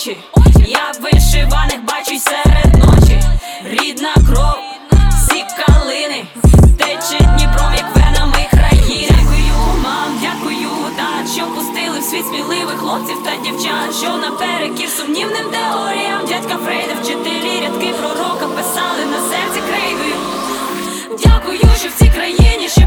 очі, я вишиваних бачу й серед ночі. Рідна кров, всі калини, тече Дніпром, як венами країни. Дякую, мам, дякую, тат, що пустили в світ сміливих хлопців та дівчат, що наперекір сумнівним теоріям дядька Фрейда, вчителі рядки пророка писали на серці крейдою. Дякую, що в цій країні